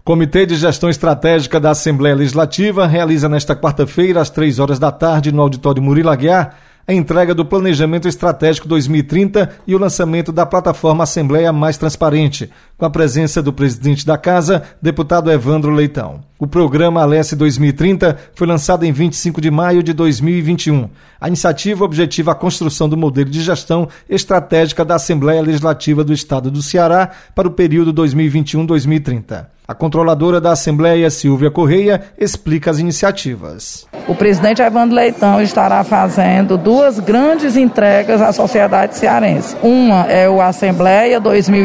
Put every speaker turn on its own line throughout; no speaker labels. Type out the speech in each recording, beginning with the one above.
O Comitê de Gestão Estratégica da Assembleia Legislativa realiza nesta quarta-feira, às 15h, no auditório Murilo Aguiar, a entrega do Planejamento Estratégico 2030 e o lançamento da plataforma Assembleia Mais Transparente, com a presença do presidente da Casa, deputado Evandro Leitão. O programa Alesse 2030 foi lançado em 25 de maio de 2021. A iniciativa objetiva a construção do modelo de gestão estratégica da Assembleia Legislativa do Estado do Ceará para o período 2021-2030. A controladora da Assembleia, Silvia Correia, explica as iniciativas.
O presidente Evandro Leitão estará fazendo duas grandes entregas à sociedade cearense. Uma é o Assembleia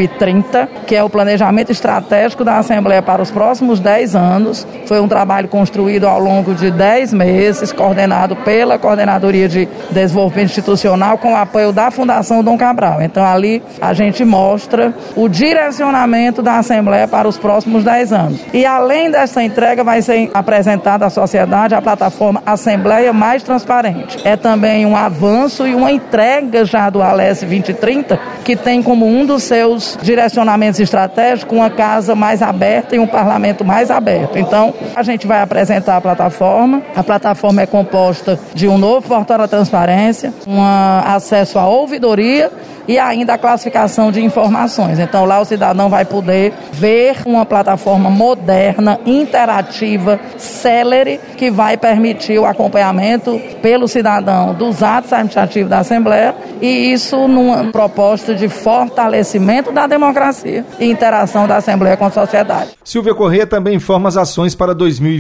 2030, que é o planejamento estratégico da Assembleia para os próximos 10 anos. Foi um trabalho construído ao longo de 10 meses, coordenado pela Coordenadoria de Desenvolvimento Institucional, com o apoio da Fundação Dom Cabral. Então, ali a gente mostra o direcionamento da Assembleia para os próximos 10 anos. E além dessa entrega, vai ser apresentada à sociedade a plataforma Assembleia Mais Transparente. É também um avanço e uma entrega já do Alesse 2030, que tem como um dos seus direcionamentos estratégicos uma casa mais aberta e um parlamento mais aberto. Então, a gente vai apresentar a plataforma. A plataforma é composta de um novo portal da transparência, um acesso à ouvidoria e ainda a classificação de informações. Então, lá o cidadão vai poder ver uma plataforma moderna, interativa, célere, que vai permitir o acompanhamento pelo cidadão dos atos administrativos da Assembleia, e isso numa proposta de fortalecimento da democracia e interação da Assembleia com a sociedade.
Silvia Correia também informa as ações para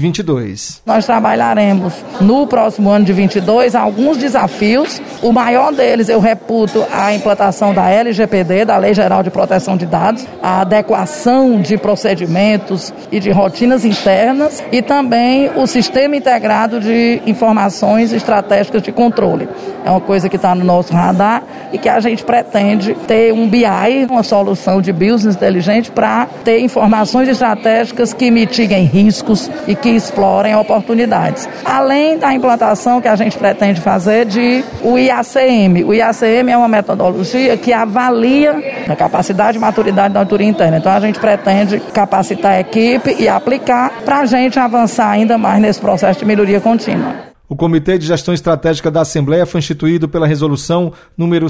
2022.
Nós trabalharemos no próximo ano de 2022 alguns desafios. O maior deles eu reputo a implantação da LGPD, da Lei Geral de Proteção de Dados, a adequação de procedimentos e de rotinas internas e também o Sistema Integrado de Informações Estratégicas de Controle. É uma coisa que está no nosso radar e que a gente pretende ter um BI, uma solução de business inteligente para ter informações estratégicas que mitiguem riscos e que explorem oportunidades. Além da implantação que a gente pretende fazer de o IACM. O IACM é uma metodologia que avalia a capacidade e maturidade da auditoria interna. Então, a gente pretende capacitar a equipe e aplicar para a gente avançar ainda mais nesse processo de melhoria contínua.
O Comitê de Gestão Estratégica da Assembleia foi instituído pela Resolução número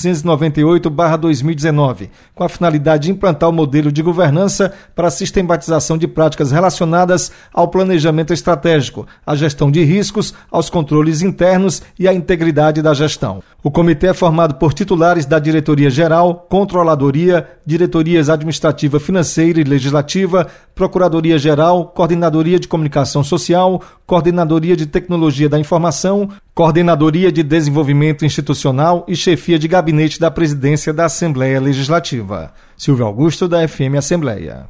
698/2019, com a finalidade de implantar o modelo de governança para a sistematização de práticas relacionadas ao planejamento estratégico, à gestão de riscos, aos controles internos e à integridade da gestão. O comitê é formado por titulares da Diretoria-Geral, Controladoria, Diretorias Administrativa, Financeira e Legislativa, Procuradoria-Geral, Coordenadoria de Comunicação Social, Coordenadoria de Tecnologia da Informação, Coordenadoria de Desenvolvimento Institucional e Chefia de Gabinete da Presidência da Assembleia Legislativa. Silvio Augusto, da FM Assembleia.